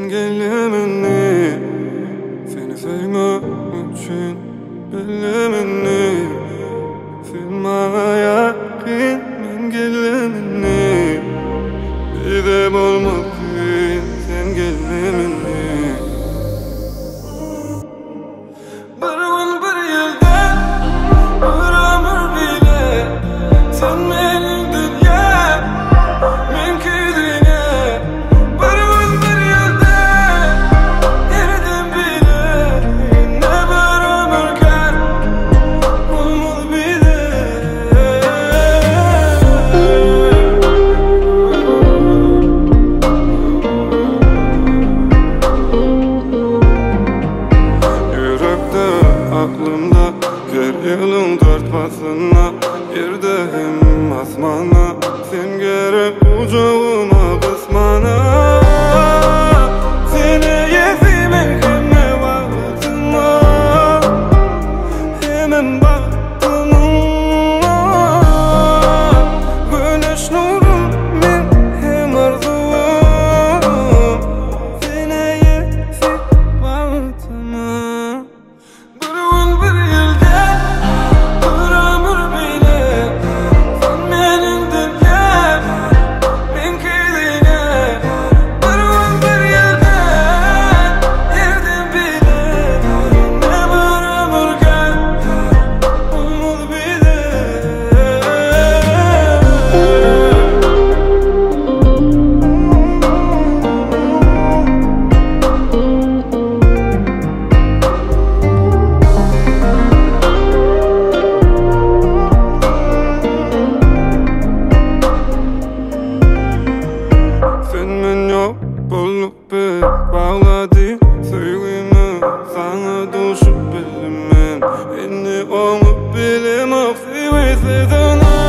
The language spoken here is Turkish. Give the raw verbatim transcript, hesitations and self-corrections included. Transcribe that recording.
sen gelemini, seni sevmek için belemini, sevmeye yakin men gelemini, bir de olmadın sen gelemini. Bir gün bir yılda bir ömür bile sen benim dünya menki dünya. Bir gün bir yılda yerden bile ne bir ömür kar olmalı bile. Yürekte aklımda her yılın tartmasına, yerde hem asmana, sen gerek kucağıma kısmana. Seni yezimek hem vaktıma, hemen baktıma. Güneş nurum men hem arzum, seni yezip vaktıma. Bir gün bir yılda bir ömür bile sen benim dünya menki dünya. Bir gün bir yılda yerden bile ne bir ömür kar olmalı bile. Sen men yok bolup bir bağladı sevgimi, sana düşüp bilimin, beni onu bilemem seviyse sana.